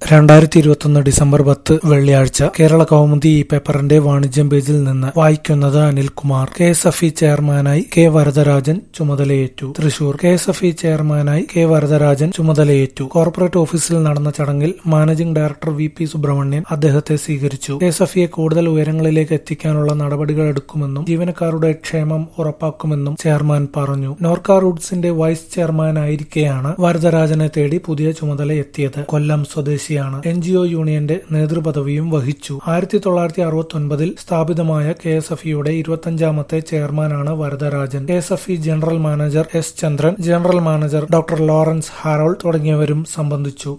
2021 December 10 വെള്ളിയാഴ്ച കേരള കൗമുദി ഈ പേപ്പറിന്റെ വാണിജ്യം പേജിൽ നിന്ന് വായിക്കുന്നത് അനിൽകുമാർ. KSFE ചെയർമാനായി കെ വരദരാജൻ ചുമതലയേറ്റു. തൃശൂർ. KSFE ചെയർമാനായി കെ വരദരാജൻ ചുമതലയേറ്റു. കോർപ്പറേറ്റ് ഓഫീസിൽ നടന്ന ചടങ്ങിൽ മാനേജിംഗ് ഡയറക്ടർ VP സുബ്രഹ്മണ്യൻ അദ്ദേഹത്തെ സ്വീകരിച്ചു. KSFE കൂടുതൽ ഉയരങ്ങളിലേക്ക് എത്തിക്കാനുള്ള നടപടികൾ എടുക്കുമെന്നും ജീവനക്കാരുടെ ക്ഷേമം ഉറപ്പാക്കുമെന്നും ചെയർമാൻ പറഞ്ഞു. നോർക്ക റൂട്ട്സിന്റെ വൈസ് ചെയർമാനായിരിക്കെയാണ് വരദരാജനെ തേടി പുതിയ ചുമതല എത്തിയത്. കൊല്ലം സ്വദേശിയാണ്. NGO യൂണിയന്റെ നേതൃപദവിയും വഹിച്ചു. 1969 സ്ഥാപിതമായ KSFEയുടെ 25ാമത്തെ ചെയർമാനാണ് Varadarajan. KSFE general manager S. Chandran, general manager doctor Lawrence Harold തുടങ്ങിയവരും സംബന്ധിച്ചു.